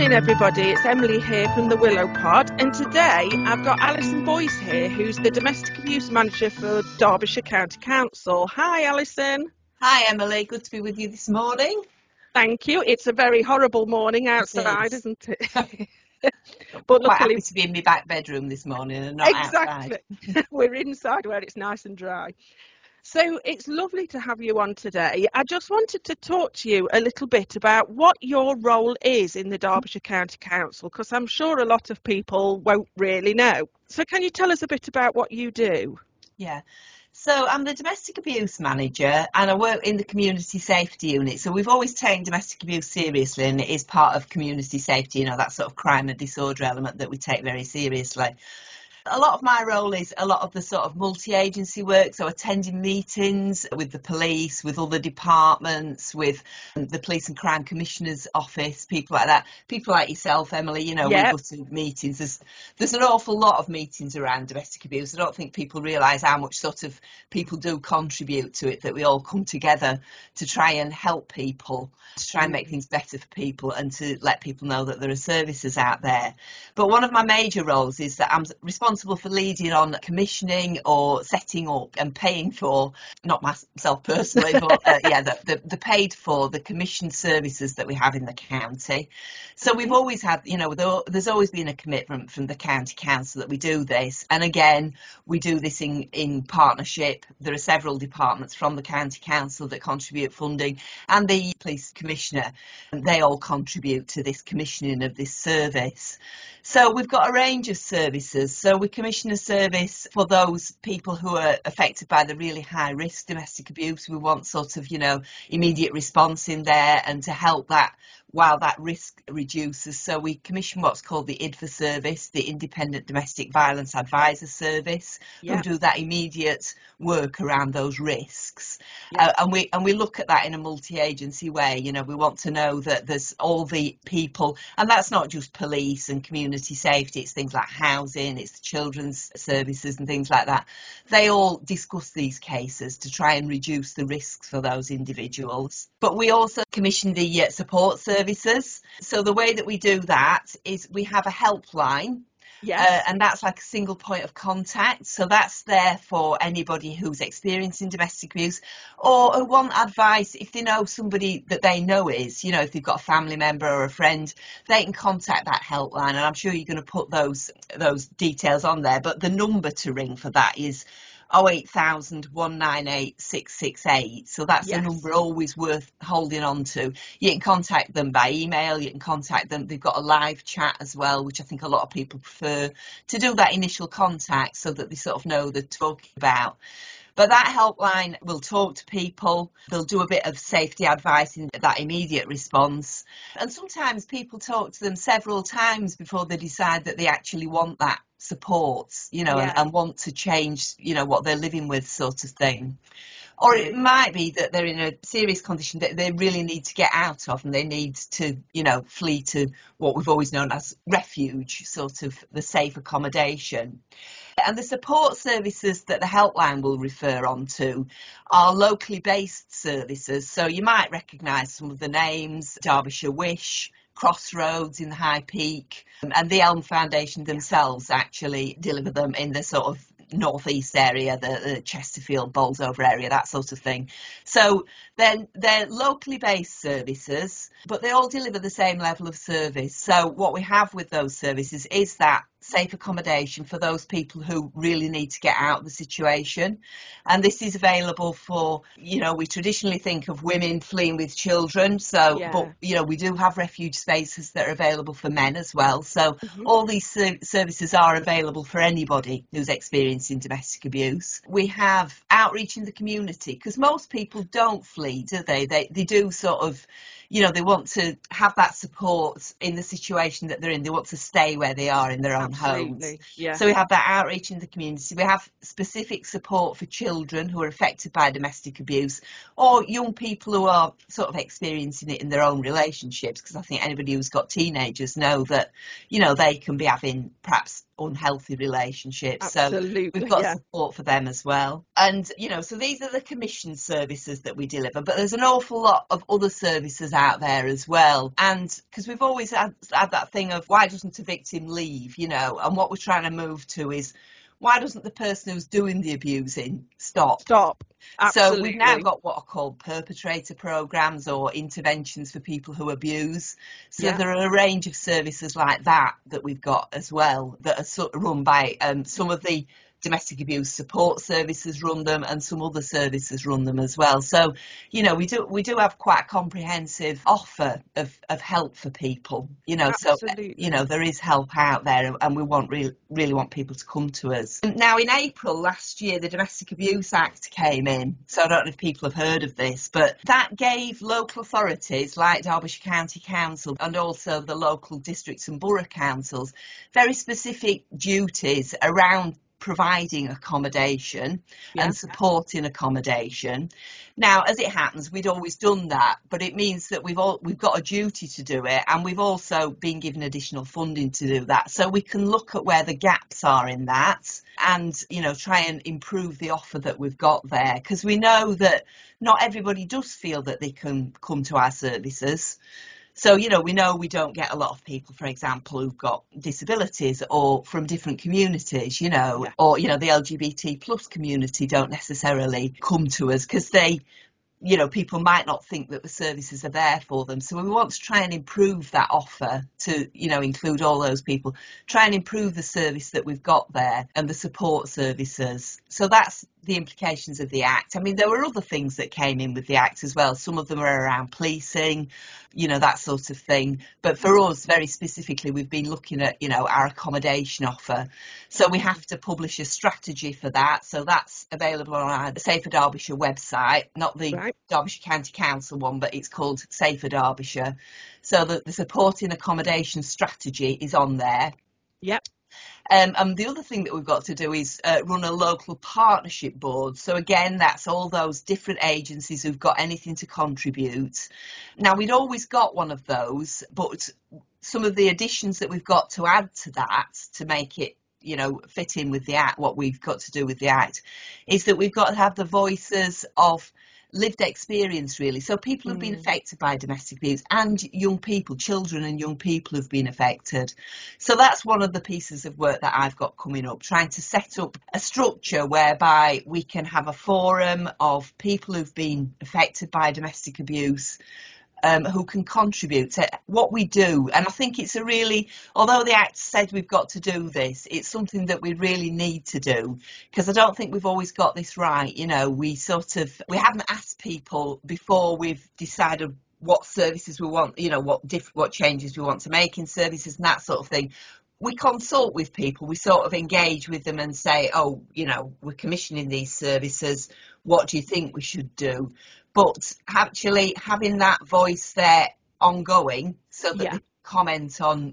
morning, everybody. It's Emily here from the Willow Pod, and today I've got Alison Boyce here, who's the Domestic Abuse Manager for Derbyshire County Council. Hi, Alison. Hi, Emily. Good to be with you this morning. Thank you. It's a very horrible morning outside, isn't it? But Quite luckily, happy to be in my back bedroom this morning and not outside. exactly, we're inside where it's nice and dry. So it's lovely to have you on today. I just wanted to talk to you a little bit about what your role is in the Derbyshire County Council, because I'm sure a lot of people won't really know. So can you tell us a bit about what you do? Yeah. So I'm the domestic abuse manager and I work in the community safety unit. So we've always taken domestic abuse seriously, and it is part of community safety, that sort of crime and disorder element that we take very seriously. A lot of my role is a lot of the sort of multi-agency work, so attending meetings with the police, with other departments, with the Police and Crime Commissioner's office, people like that. People like yourself, Emily, we Yeah. go to meetings. There's an awful lot of meetings around domestic abuse. I don't think people realise how much sort of people do contribute to it, that we all come together to try and help people, to try and make things better for people and to let people know that there are services out there. But one of my major roles is that I'm responsible for leading on commissioning or setting up and paying for, not myself personally, but the paid for the commissioned services that we have in the county. So we've always had, there's always been a commitment from the county council that we do this. And again, we do this in partnership. There are several departments from the county council that contribute funding, and the police commissioner, and they all contribute to this commissioning of this service. So we've got a range of services. So we commission a service for those people who are affected by the really high risk domestic abuse. We want sort of, immediate response in there and to help that while that risk reduces. So we commission what's called the IDVA service, the Independent Domestic Violence Advisor Service, who do that immediate work around those risks. And we look at that in a multi-agency way. We want to know that there's all the people, and that's not just police and community safety, it's things like housing, it's children's services and things like that. They all discuss these cases to try and reduce the risks for those individuals. But we also commission the support services. So the way that we do that is we have a helpline. And that's like a single point of contact. So that's there for anybody who's experiencing domestic abuse or who want advice. If they know somebody that they know is, if they've got a family member or a friend, they can contact that helpline. And I'm sure you're going to put those details on there. But the number to ring for that is 08000 198 668. So that's a number always worth holding on to. You can contact them by email, you can contact them. They've got a live chat as well, which I think a lot of people prefer to do that initial contact so that they sort of know they're talking about. But that helpline will talk to people, they'll do a bit of safety advice in that immediate response. And sometimes people talk to them several times before they decide that they actually want that support, and want to change, what they're living with, sort of thing. Or it might be that they're in a serious condition that they really need to get out of and they need to, flee to what we've always known as refuge, sort of the safe accommodation. And the support services that the helpline will refer on to are locally based services. So you might recognise some of the names: Derbyshire Wish, Crossroads in the High Peak, and the Elm Foundation themselves actually deliver them in the sort of northeast area, the Chesterfield, Bolsover area, that sort of thing. So they're locally based services, but they all deliver the same level of service. So what we have with those services is that safe accommodation for those people who really need to get out of the situation. And this is available for, we traditionally think of women fleeing with children. But we do have refuge spaces that are available for men as well. So all these services are available for anybody who's experiencing domestic abuse. We have outreach in the community, because most people don't flee, do they? They do sort of, they want to have that support in the situation that they're in. They want to stay where they are in their own homes. So we have that outreach in the community. We have specific support for children who are affected by domestic abuse, or young people who are sort of experiencing it in their own relationships, because I think anybody who's got teenagers know that, they can be having perhaps unhealthy relationships. So we've Absolutely, got yeah. support for them as well. And, so these are the commission services that we deliver, but there's an awful lot of other services out there as well. And because we've always had that thing of why doesn't a victim leave, and what we're trying to move to is why doesn't the person who's doing the abusing stop? Stop. So we've now Absolutely. got what are called perpetrator programs or interventions for people who abuse. So Yeah. there are a range of services like that we've got as well that are sort of run by some of the domestic abuse support services run them, and some other services run them as well. So, we do have quite a comprehensive offer of help for people, so, Absolutely. there is help out there, and we really want people to come to us. Now, in April last year, the Domestic Abuse Act came in. So I don't know if people have heard of this, but that gave local authorities like Derbyshire County Council and also the local districts and borough councils very specific duties around providing accommodation and supporting accommodation. Now, as it happens, we'd always done that, but it means that we've got a duty to do it, and we've also been given additional funding to do that. So we can look at where the gaps are in that and, try and improve the offer that we've got there, because we know that not everybody does feel that they can come to our services. So, we know we don't get a lot of people, for example, who've got disabilities or from different communities, or, the LGBT plus community don't necessarily come to us because people might not think that the services are there for them. So we want to try and improve that offer to, include all those people, try and improve the service that we've got there and the support services. So that's the implications of the Act. I mean, there were other things that came in with the Act as well. Some of them are around policing, that sort of thing. But for us, very specifically, we've been looking at, our accommodation offer. So we have to publish a strategy for that. So that's available on our Safer Derbyshire website, not the Derbyshire County Council one, but it's called Safer Derbyshire. So the supporting accommodation strategy is on there. Yep. And the other thing that we've got to do is run a local partnership board. So again, that's all those different agencies who've got anything to contribute. Now, we'd always got one of those, but some of the additions that we've got to add to that to make it fit in with the Act, what we've got to do with the Act, is that we've got to have the voices of lived experience, really. So people who've been affected by domestic abuse and young people, children and young people who've been affected. So that's one of the pieces of work that I've got coming up, trying to set up a structure whereby we can have a forum of people who've been affected by domestic abuse, who can contribute to what we do. And I think it's although the Act said we've got to do this, it's something that we really need to do, because I don't think we've always got this right. We haven't asked people before we've decided what services we want, what changes we want to make in services and that sort of thing. We consult with people, we sort of engage with them and say, we're commissioning these services, what do you think we should do? But actually having that voice there ongoing so that they comment on,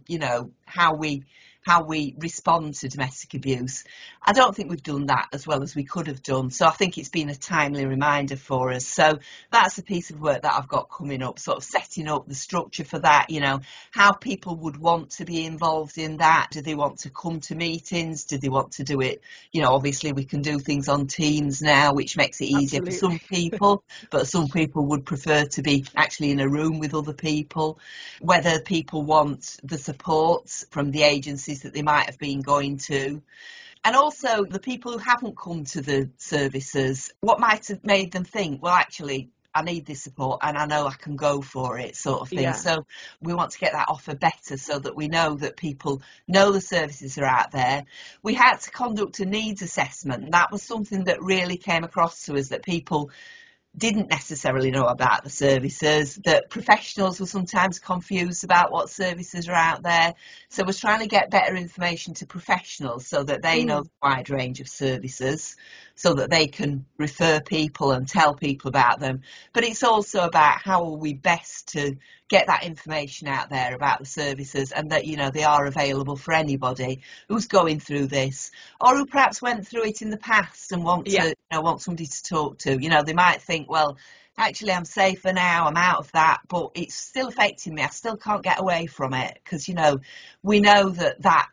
how we respond to domestic abuse. I don't think we've done that as well as we could have done. So I think it's been a timely reminder for us. So that's a piece of work that I've got coming up, sort of setting up the structure for that, how people would want to be involved in that. Do they want to come to meetings? Do they want to do it? Obviously we can do things on Teams now, which makes it easier for some people, but some people would prefer to be actually in a room with other people. Whether people want the support from the agencies that they might have been going to. And also the people who haven't come to the services, what might have made them think, well, actually, I need this support and I know I can go for it, sort of thing. Yeah. So we want to get that offer better so that we know that people know the services are out there. We had to conduct a needs assessment. That was something that really came across to us, that people didn't necessarily know about the services, that professionals were sometimes confused about what services are out there. So we're trying to get better information to professionals so that they know the wide range of services, so that they can refer people and tell people about them. But it's also about how are we best to get that information out there about the services, and that, they are available for anybody who's going through this, or who perhaps went through it in the past and want somebody to talk to. They might think, well, actually I'm safer now, I'm out of that, but it's still affecting me, I still can't get away from it, because we know that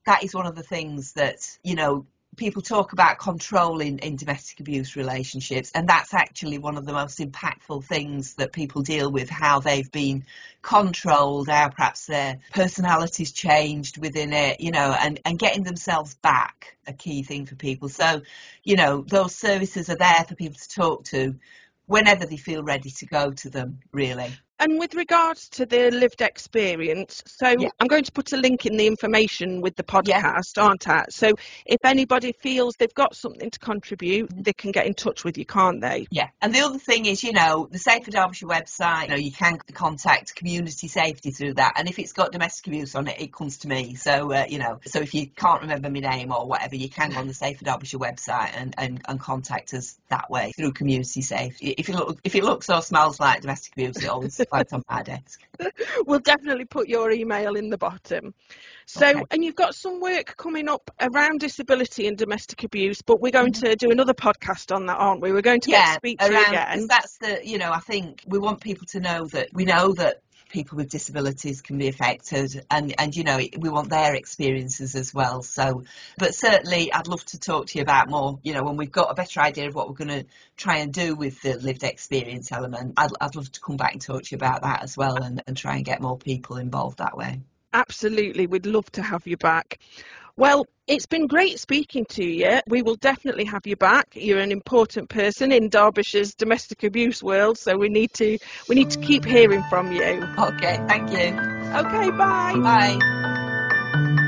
that is one of the things that, you know, people talk about control in domestic abuse relationships, and that's actually one of the most impactful things that people deal with, how they've been controlled, how perhaps their personalities changed within it, you know, and getting themselves back, a key thing for people. So, you know, those services are there for people to talk to whenever they feel ready to go to them, really. And with regards to the lived experience, so Yeah. I'm going to put a link in the information with the Yeah. podcast, aren't I? So if anybody feels they've got something to contribute, they can get in touch with you, can't they? Yeah, and the other thing is, you know, the Safer Derbyshire website, you know, you can contact community safety through that, and if it's got domestic abuse on it, it comes to me. So, you know, so if you can't remember my name or whatever, you can go on the Safer Derbyshire website and contact us that way through community safety. If it looks or smells like domestic abuse, it always flags on my desk. We'll definitely put your email in the bottom. So, Okay. and you've got some work coming up around disability and domestic abuse, but we're going to do another podcast on that, aren't we? We're going to get to Yeah, speak to you around, because again. that's the, you know, I think we want people to know that we know that people with disabilities can be affected, and you know, we want their experiences as well. So, but certainly I'd love to talk to you about more, you know, when we've got a better idea of what we're going to try and do with the lived experience element. I'd love to come back and talk to you about that as well, and try and get more people involved that way. Absolutely, we'd love to have you back. Well, it's been great speaking to you. We will definitely have you back. You're an important person in Derbyshire's domestic abuse world, so we need to keep hearing from you. Okay, thank you. Okay, bye. Bye.